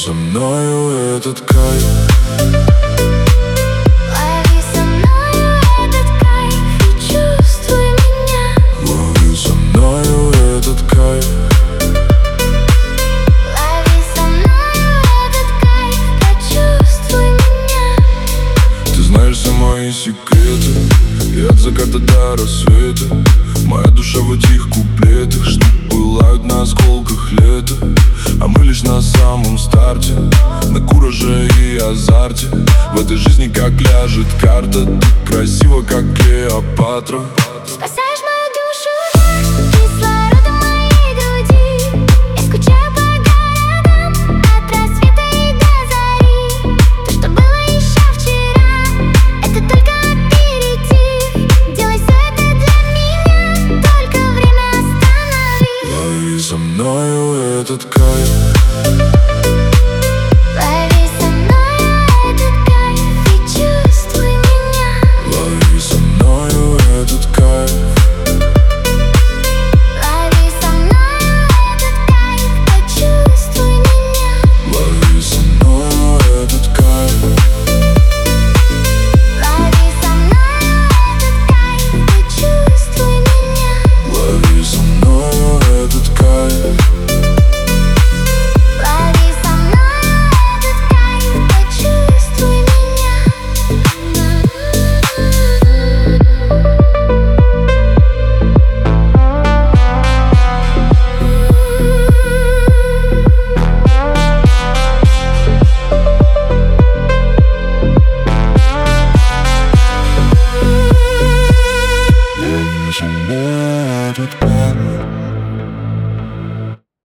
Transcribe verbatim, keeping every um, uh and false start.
со мною этот кайф. Лови со мною этот кайф и чувствуй меня. Лови со мною этот кайф. Лови со мною этот кайф, почувствуй меня. Ты знаешь все мои секреты, и от заката до рассвета моя душа в этих куплетах, что пылают на осколках лета. А мы лишь на самом старте, на кураже и азарте. В этой жизни как ляжет карта, ты красива, как Клеопатра. Спасаешь мою душу кислородом моей груди. Я скучаю по городам от рассвета и до зари. То, что было еще вчера, это только аперитив. Делай все это для меня, только время останови. Лови со мною этот кайф. Лови со мною этот кайф и чувствуй меня. Лови со мною этот кайф. Лови со мною этот кайф, почувствуй меня. Лови со мною этот кайф. Лови со мною этот кайф, почувствуй меня. Лови со мною этот кайф. Лови со мною этот кайф, почувствуй меня. Лови со мною этот кайф.